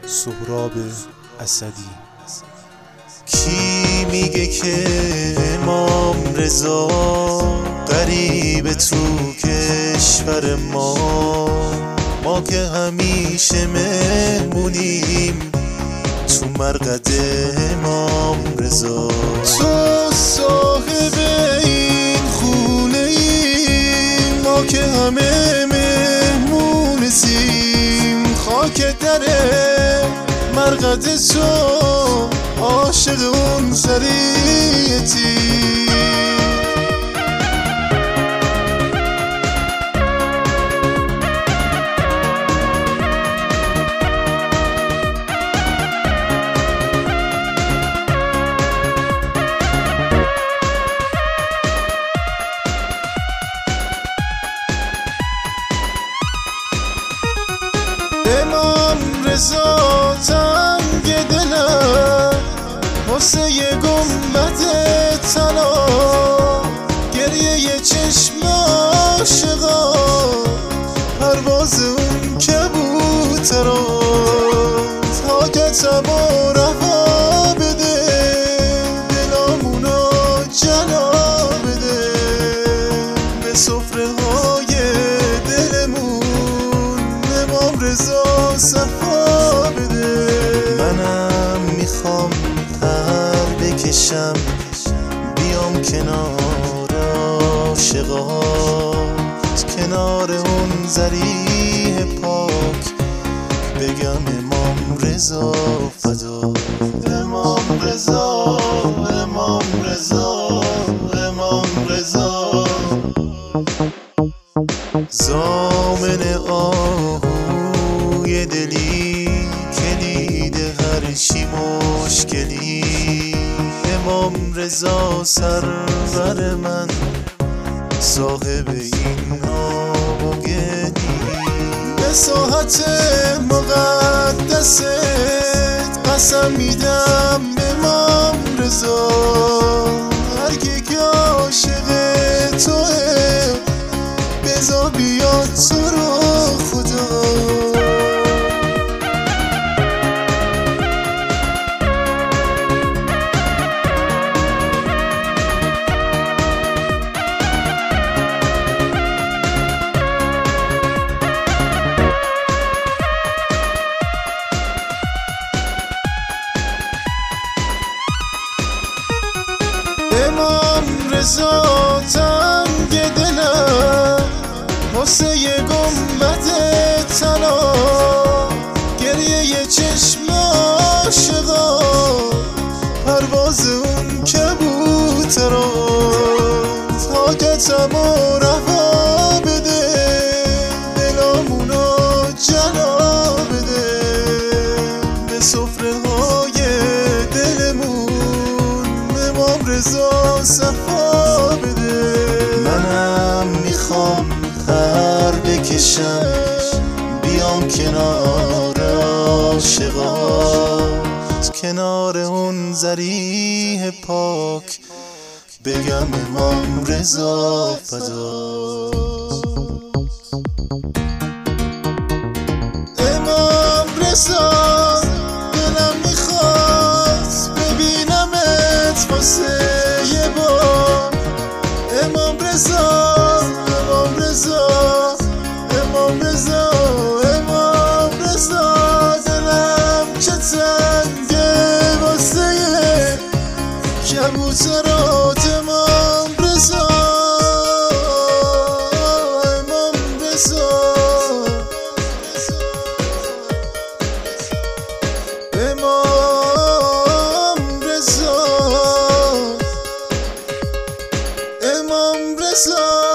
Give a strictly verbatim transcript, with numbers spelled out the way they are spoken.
سهراب اسدی. کی میگه که امام رضا غریب تو کشور ما، ما که همیشه مهمونیم تو مرقد امام رضا. تو صاحب این خونه ای، ما که همه مهمون سیم. خاک در مرقد تو، عاشق اون ذریعتی. امام رضا تنگ دلم واسه یه گنبد طلا، گریه یه چشم عاشقا، پرواز اون کبوترا. طاقتمو رها بده، دلامونو جلا بده، به سفره های دلمون امام رضا صفا بده. منم میخوام پر بکشم، بیام کنار عاشقات، کنار اون ذریح پاک، بگم امام رضا فدا. امام رضا، امام رضا، امام رضا. ضامن آهوی دلی، کلید هر چی مشکلی. امام رضا سرور من، صاحب این آب و گلی. به ساحت مقدست قسم میدم امام رضا، هر کی که عاشق توه بذار بیاد تو رو خدا. امام رضا تنگ دلم واسه یه گنبد طلا، گریه یه چشم عاشقا، پرواز اون کبوترا. طاقتمو رها بده، دلامونو جلا بده، به سفره های دلمون امام رضا صفا بده. منم میخوام پر بکشم، بیام کنار عاشقات، کنار اون ذریح پاک، بگم امام رضا فدا. امام رضا دلم میخواست ببینمت واسه یه بار. امام رضا، امام رضا، امام رضا، امام رضا. دلم چه تنگه واسه یه کبوترات. امام رضا، امام رضا، امام رضا، امام رضا.